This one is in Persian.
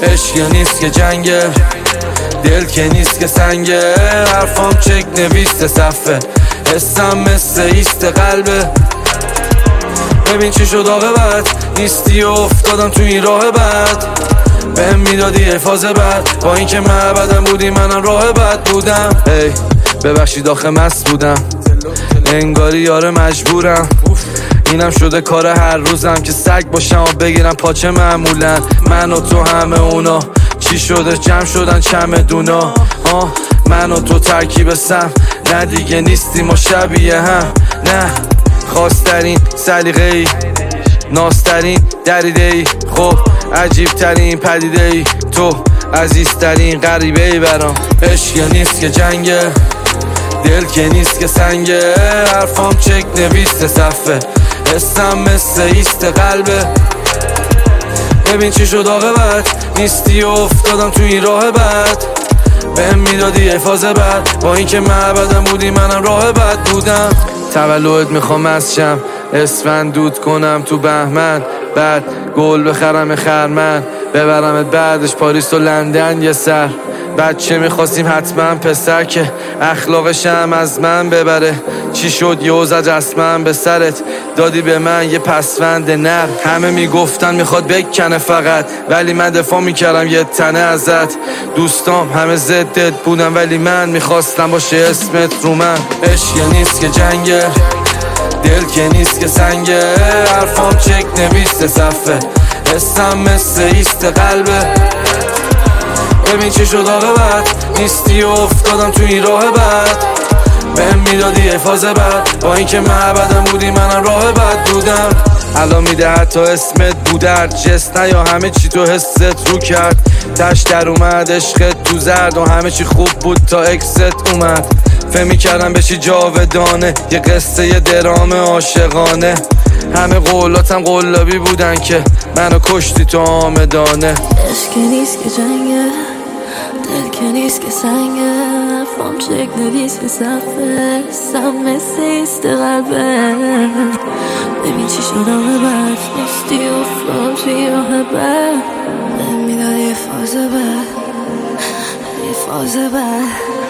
عشق نیست که جنگه، دل که نیست که سنگه، حرفام چک نویسته صفه، حسم مثل ایست قلبه. ببین چی شد آقابت، نیستی و افتادم تو این راه بد، بهم میدادی حفاظ بد، با اینکه معبدم بودی منم راه بد بودم. هی ببخشید آخه مست بودم، انگاری یاره مجبورم، اینم شده کار هر روزم که سگ باشم و بگیرم پاچه. معمولا من و تو همه اونا چی شده جمع شدن چمدونا، من و تو ترکیب سم، نه دیگه نیستیم و شبیه هم، نه خواسترین سلیقه ای، ناسترین دریده ای، خب عجیب ترین پدیده ای، تو عزیزترین غریبه ای برام. عشق نیست که جنگه، دل که نیست که سنگه، حرفام چک نویسته صفه، حسم مثل ایست قلبه. ببین چی شد آقابت، نیستی و افتادم تو این راه بد، بهم میدادی حفاظ بد، با اینکه معبدم بودی منم راه بد بودم. تولد میخوام از شم، اسفند دود کنم تو بهمن، بعد گل بخرم خرمن، ببرمت بعدش پاریس و لندن یه سر. بچه میخواستیم حتما پسر که اخلاقش هم از من ببره، چی شد یه زد رسمن به سرت، دادی به من یه پسوند نر. همه میگفتن میخواد بکنه فقط، ولی من دفاع میکردم یه تنه ازت. دوستام همه ضدت بودن ولی من میخواستم باشه اسمت رو من. عشق نیست که جنگه، دل که نیست که سنگه، حرفام چک نویسته صفه، حسم مثل ایست قلبه. ببین چی شد آقابت، نیستی و افتادم تو این راه بد، بهم میدادی حفاظ بد، با اینکه معبدم بودی منم راه بد بودم. الان میده حتی اسمت بودر جست، نه یا همه چی تو حست رو کرد، تش در اومد عشقت تو زرد و همه چی خوب بود تا اکست اومد. فهمی کردم بشی جاودانه، یه قصه یه درام عاشقانه، همه قولاتم قلابی بودن که منو کشتی تو آمدانه. عشق نیست که جنگه، دل که نیست که سنگه، حرفام چک نویسته صفه، حسم مثل ایست قلبه. ببین چی شد آقابت، نیستی و افتادم توی راه بد، بهم میدادی حفاظ بد، حفاظ بد.